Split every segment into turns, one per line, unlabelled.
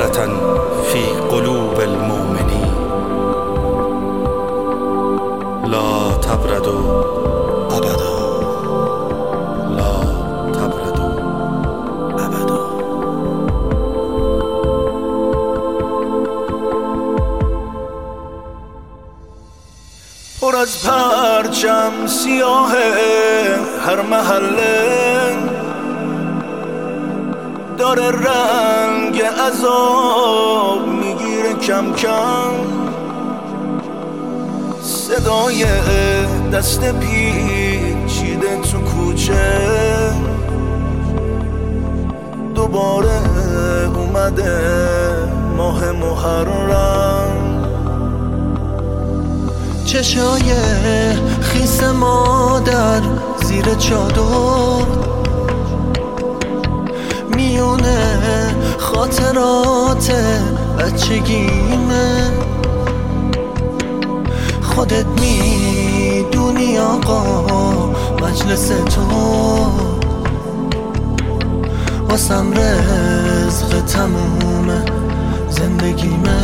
غیرة في قلوب المؤمنين لا تبردوا أبدا لا تبردوا أبدا.
پر از پرچم سیاه هر محله داره رنگ عذاب میگیره کم کم، صدای دست پیچیده تو کوچه دوباره اومده ماه محرم.
چشای خیس مادر زیر چادر میونه خاطرات بچگیمه، خودت میدونی آقا مجلس تو واسم رزق تموم زندگیمه.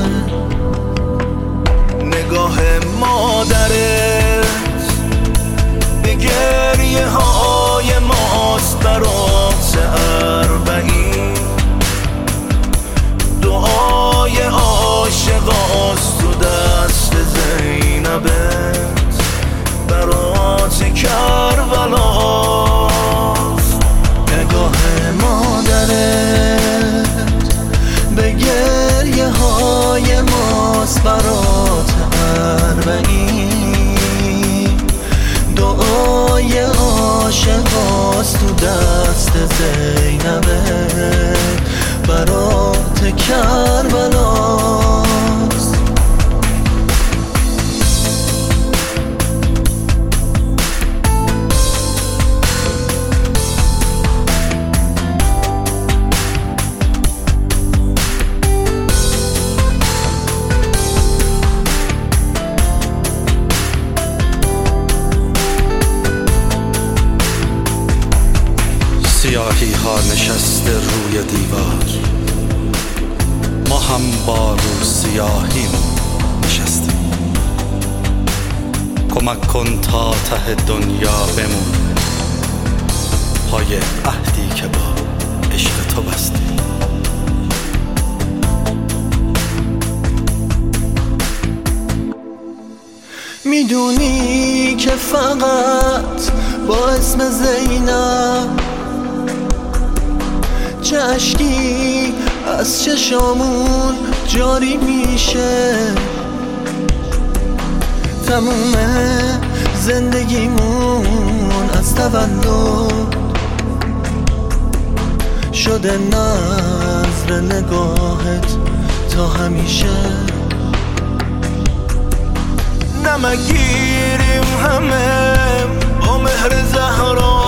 نگاه مادرت به گریه های ماست برات اربعین، دعای عاشقاست تو دست زینبت برات کربلاست.
نگاه مادرت به گریه های ماست برات اربعین، دعای عاشقاست تو دست زینبت برات کربلاست.
سیاهی ها نشسته روی دیوار، ما هم با رو سیاهیم نشستیم. کمک کن تا ته دنیا بمون پای عهدی که با عشق تو بستیم.
میدونی که فقط با اسم زینب چه اشکی از چشامون جاری میشه، تموم زندگیمون از تولد شده نظر نگاهت تا همیشه.
نمگیریم همه با مهر زهرا،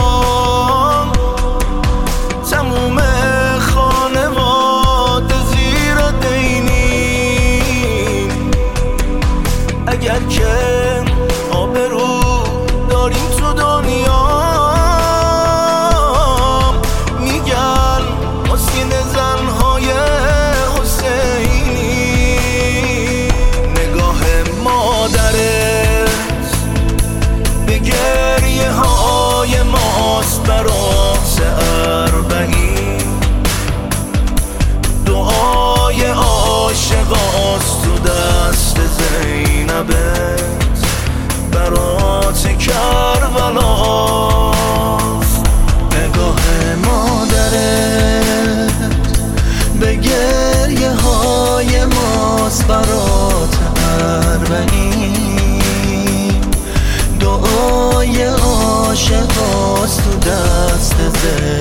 تموم خانواده زیر دینیم، اگر که آبرو داریم تو دنیا میگن حسین زنهای حسینی. نگاه مادرت به گریه های ماست برات اربعین، دعای عاشقاست تو دست زینبت برات کربلاست.
نگاه مادرت به گریه های ماست برات اربعین، دعای عاشقاست تو دست